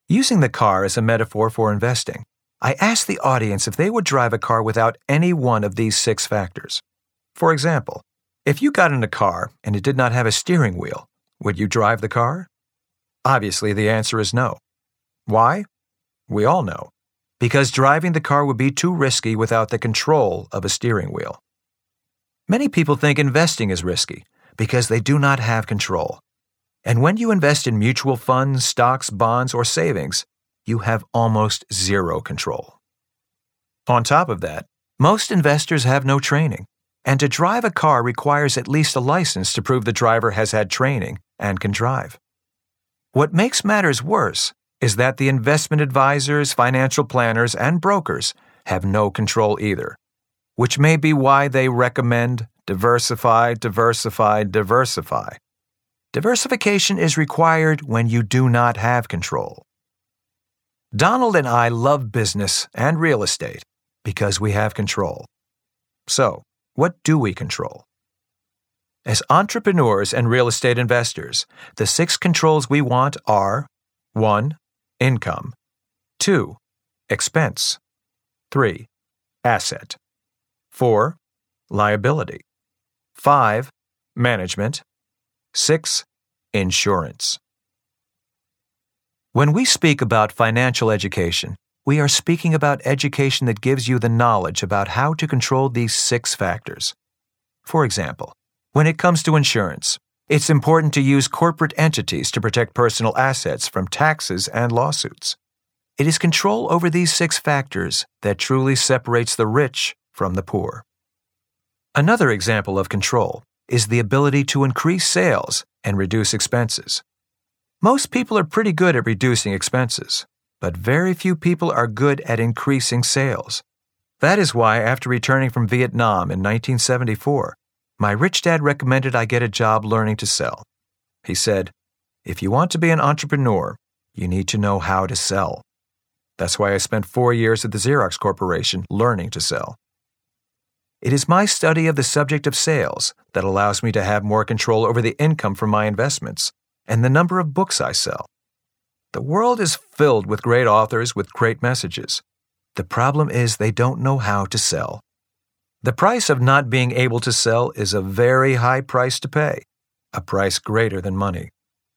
Using the car as a metaphor for investing, I asked the audience if they would drive a car without any one of these 6 factors. For example, if you got in a car and it did not have a steering wheel, would you drive the car? Obviously, the answer is no. Why? We all know. Because driving the car would be too risky without the control of a steering wheel. Many people think investing is risky because they do not have control. And when you invest in mutual funds, stocks, bonds, or savings, you have almost zero control. On top of that, most investors have no training, and to drive a car requires at least a license to prove the driver has had training and can drive. What makes matters worse is that the investment advisors, financial planners, and brokers have no control either, which may be why they recommend diversify, diversify, diversify. Diversification is required when you do not have control. Donald and I love business and real estate because we have control. So, what do we control? As entrepreneurs and real estate investors, the 6 controls we want are 1. Income. 2. Expense. 3. Asset. 4. Liability. 5. Management. 6. Insurance. When we speak about financial education, we are speaking about education that gives you the knowledge about how to control these 6 factors. For example, when it comes to insurance, it's important to use corporate entities to protect personal assets from taxes and lawsuits. It is control over these 6 factors that truly separates the rich from the poor. Another example of control is the ability to increase sales and reduce expenses. Most people are pretty good at reducing expenses, but very few people are good at increasing sales. That is why, after returning from Vietnam in 1974, my rich dad recommended I get a job learning to sell. He said, "If you want to be an entrepreneur, you need to know how to sell." That's why I spent 4 years at the Xerox Corporation learning to sell. It is my study of the subject of sales that allows me to have more control over the income from my investments and the number of books I sell. The world is filled with great authors with great messages. The problem is they don't know how to sell. The price of not being able to sell is a very high price to pay, a price greater than money.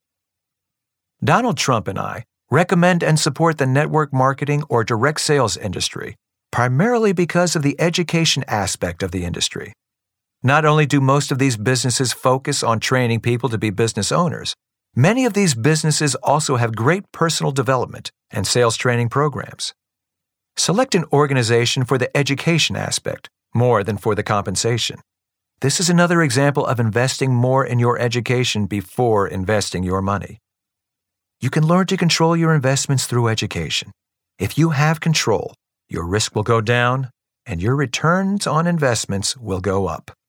Donald Trump and I recommend and support the network marketing or direct sales industry, primarily because of the education aspect of the industry. Not only do most of these businesses focus on training people to be business owners, many of these businesses also have great personal development and sales training programs. Select an organization for the education aspect more than for the compensation. This is another example of investing more in your education before investing your money. You can learn to control your investments through education. If you have control, your risk will go down and your returns on investments will go up.